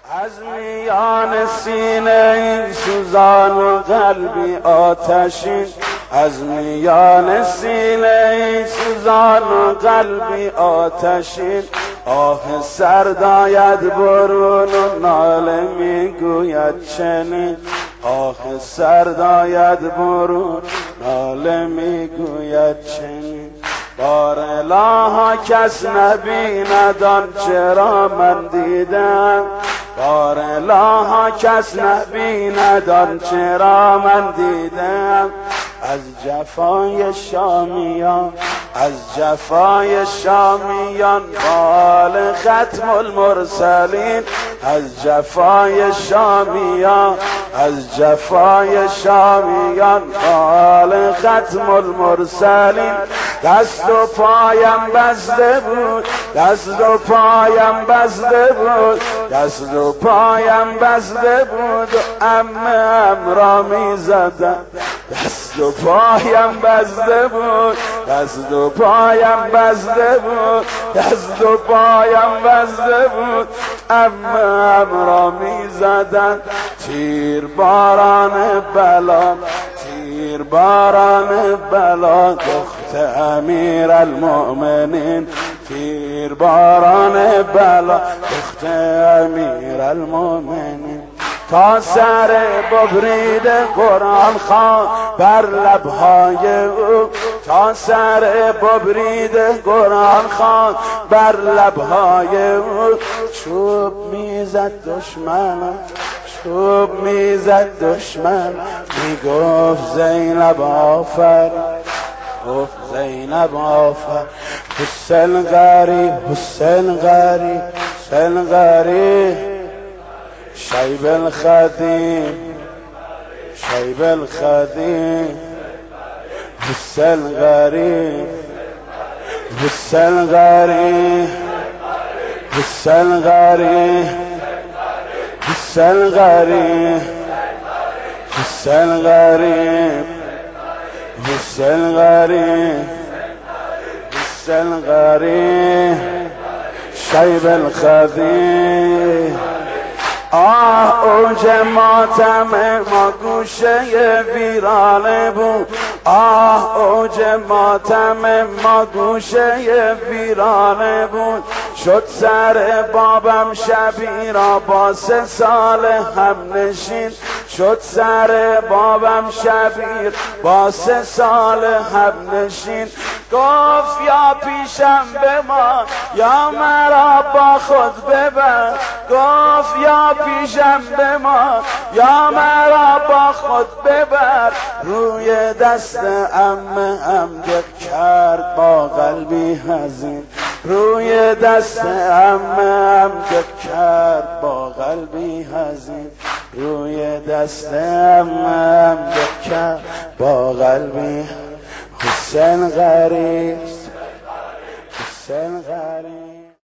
از میان سینه سوزان و قلبی آتشین، از میان سینه سوزان و قلبی آتشین، آه سرد آید برون و ناله میگوید چنین، آه سرد آید برون ناله میگوید چنین. بار الها کس نبیند چرا من دیدم، بار الها کس نبیند چرا من دیدم. از جفای شامیان، از جفای شامیان بال ختم المرسلین، از جفای شامیان، از جفای شامیان بال ختم المرسلین. دست و پایم بسته بود، دست و پایم بسته بود، دست و پایم بسته بود و عمم را می زدم. دست و پایم بسته بود، دست و پایم بسته بود، دست و پایم بسته بود، عمم را می زدن. تیر باران بلا، تیر باران بلا، دخت امیر المؤمنین، تیر باران بلا، دخت امیر المؤمنین. تا سر ببرید قرآن خوان بر لبهای او، تا سر ببرید قرآن خوان بر لبهای او. چوب میزد دشمن، چوب میزد دشمن، میگفت زینب آفر، گفت زینب آفر. حسین غریب، حسین غریب، حسین غریب، شیب الخدیم، شیب الخدیم. حسین غریب، حسین غریب، حسین غریب، حسین غریب، حسین غریب، حسین غریب، حسین غریب، شیب الخدیم. آه اوج ماتم ما گوشه ویرانه بود، آه اوج ماتم ما گوشه ویرانه بود. شد سر بابم شبی را با 3 سال هم نشین، شد سر بابم شبیر با 3 سال هم نشین. گفت یا پیشم بمان یا مرا با خود ببر، گفت یا پیشم بمان یا مرا با خود ببر. روی دست عمم دق کرد با قلبی حزین، روی دست عمم دق کرد با قلبی حزین، روی دست عمم دق کرد با قلبی. حسین غریب، حسین غریب.